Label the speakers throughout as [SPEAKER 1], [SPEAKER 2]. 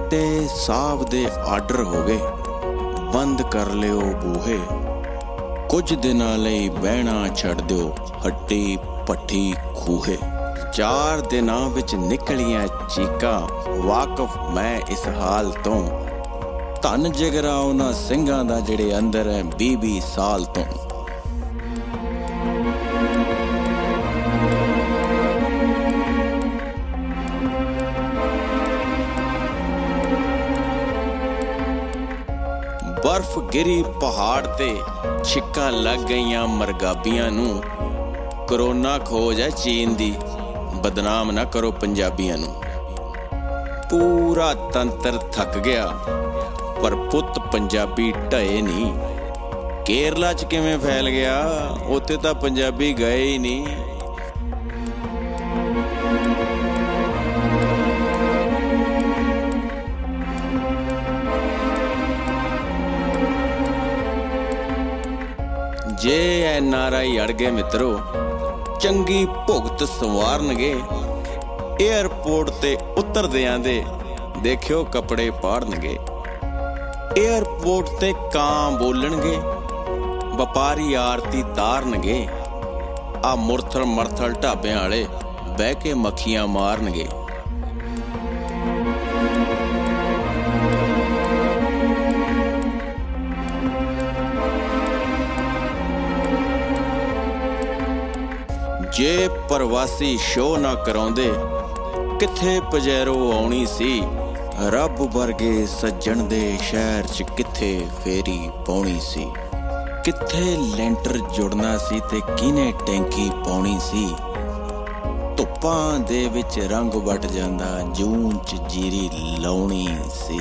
[SPEAKER 1] ਵੱਡੇ ਸਾਹਿਬ ਦੇ ਆਰਡਰ ਹੋ ਗਏ, ਬੰਦ ਕਰ ਲਿਓ ਬੂਹੇ, ਕੁਝ ਦਿਨਾਂ ਲਈ ਬਹਿਣਾ ਛੱਡ ਦਿਓ ਹੱਟੀ ਭੱਠੀ ਖੂਹੇ। 4 ਦਿਨਾਂ ਵਿੱਚ ਨਿਕਲੀਆਂ ਚੀਕਾਂ, ਵਾਕਫ ਮੈਂ ਇਸ ਹਾਲ ਤੋਂ, ਧੰਨ ਜਿਗਰਾ ਉਹਨਾਂ ਸਿੰਘਾਂ ਦਾ ਜਿਹੜੇ ਅੰਦਰ ਹੈ 20 ਸਾਲ ਤੋਂ। ਬਰਫ਼ ਗਿਰੀ ਪਹਾੜ ਤੇ, ਛਿੱਕਾਂ ਲੱਗ ਗਈਆਂ ਮਰਗਾਬੀਆਂ ਨੂੰ। ਕਰੋਨਾ ਖੋਜ ਹੈ ਚੀਨ ਦੀ, ਬਦਨਾਮ ਨਾ ਕਰੋ ਪੰਜਾਬੀਆਂ ਨੂੰ। ਪੂਰਾ ਤੰਤਰ ਥੱਕ ਗਿਆ ਪਰ ਪੁੱਤ ਪੰਜਾਬੀ ਢਏ ਨਹੀਂ। ਕੇਰਲਾ 'ਚ ਕਿਵੇਂ ਫੈਲ ਗਿਆ, ਉੱਥੇ ਤਾਂ ਪੰਜਾਬੀ ਗਏ ਹੀ ਨਹੀਂ। ਜੇ NRI ਅੜ ਗਏ ਮਿੱਤਰੋ, ਚੰਗੀ ਭੁਗਤ ਸੰਵਾਰਨਗੇ। ਏਅਰਪੋਰਟ ਤੇ ਉਤਰਦਿਆਂ ਦੇ ਦੇਖਿਓ ਕੱਪੜੇ ਪਾੜਨਗੇ। ਏਅਰਪੋਰਟ ਤੇ ਕਾਂ ਬੋਲਣਗੇ, ਵਪਾਰੀ ਆਰਤੀ ਤਾਰਨਗੇ। ਆ ਮੁਰਥਲ ਮਰਥਲ ਢਾਬਿਆਂ ਵਾਲੇ ਬਹਿ ਕੇ ਮੱਖੀਆਂ ਮਾਰਨਗੇ। ਜੇ ਪ੍ਰਵਾਸੀ ਸ਼ੋਅ ਨਾ ਕਰਾਉਂਦੇ, ਕਿੱਥੇ ਪਜੈਰੋ ਆਉਣੀ ਸੀ। ਰੱਬ ਵਰਗੇ ਸੱਜਣ ਦੇ ਸ਼ਹਿਰ 'ਚ ਕਿੱਥੇ ਫੇਰੀ ਪਾਉਣੀ ਸੀ। ਕਿੱਥੇ ਲੈਂਟਰ ਜੁੜਨਾ ਸੀ ਤੇ ਕਿਹਨੇ ਟੈਂਕੀ ਪਾਉਣੀ ਸੀ। ਧੁੱਪਾਂ ਦੇ ਵਿੱਚ ਰੰਗ ਵੱਟ ਜਾਂਦਾ, ਜੂਨ 'ਚ ਜੀਰੀ ਲਾਉਣੀ ਸੀ।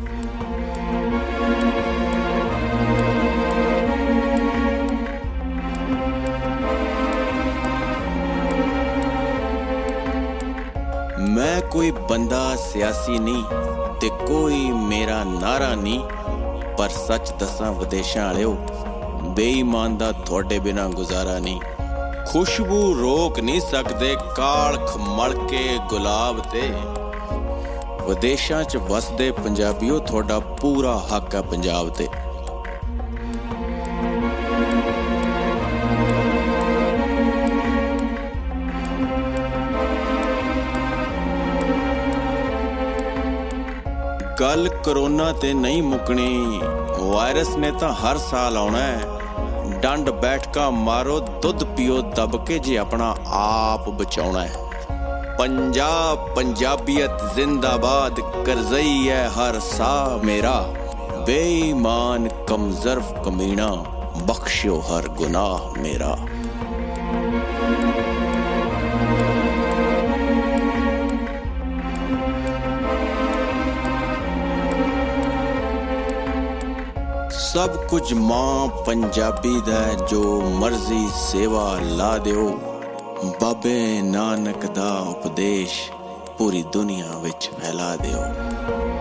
[SPEAKER 1] ਮੈਂ ਕੋਈ ਬੰਦਾ ਸਿਆਸੀ ਨਹੀਂ ਤੇ ਕੋਈ ਮੇਰਾ ਨਾਰਾ ਨਹੀਂ, ਪਰ ਸੱਚ ਦੱਸਾਂ ਵਿਦੇਸ਼ਾਂ ਵਾਲਿਓ, ਬੇਈਮਾਨ ਦਾ ਤੁਹਾਡੇ ਬਿਨਾਂ ਗੁਜ਼ਾਰਾ ਨਹੀਂ। ਖੁਸ਼ਬੂ ਰੋਕ ਨਹੀਂ ਸਕਦੇ ਕਾਲਖ ਮਲ ਕੇ ਗੁਲਾਬ ਤੇ। ਵਿਦੇਸ਼ਾਂ 'ਚ ਵਸਦੇ ਪੰਜਾਬੀਓ, ਤੁਹਾਡਾ ਪੂਰਾ ਹੱਕ ਹੈ ਪੰਜਾਬ ਤੇ। ਗੱਲ ਕਰੋਨਾ ਤੇ ਨਹੀਂ ਮੁੱਕਣੀ, ਵਾਇਰਸ ਨੇ ਤਾਂ ਹਰ ਸਾਲ ਆਉਣਾ ਹੈ। ਡੰਡ ਬੈਠਕਾ ਮਾਰੋ, ਦੁੱਧ ਪੀਓ ਦੱਬ ਕੇ ਜੇ ਆਪਣਾ ਆਪ ਬਚਾਉਣਾ ਹੈ। ਪੰਜਾਬ ਪੰਜਾਬੀਅਤ ਜ਼ਿੰਦਾਬਾਦ, ਕਰਜ਼ਈ ਹੈ ਹਰ ਸਾਹ ਮੇਰਾ। ਬੇਈਮਾਨ ਕਮਜ਼ਰਫ ਕਮੀਣਾ, ਬਖਸ਼ਿਓ ਹਰ ਗੁਨਾਹ ਮੇਰਾ। ਸਭ ਕੁਝ ਮਾਂ ਪੰਜਾਬੀ ਦਾ, ਜੋ ਮਰਜ਼ੀ ਸੇਵਾ ਲਾ ਦਿਓ। ਬਾਬੇ ਨਾਨਕ ਦਾ ਉਪਦੇਸ਼ ਪੂਰੀ ਦੁਨੀਆ ਵਿੱਚ ਫੈਲਾ ਦਿਓ।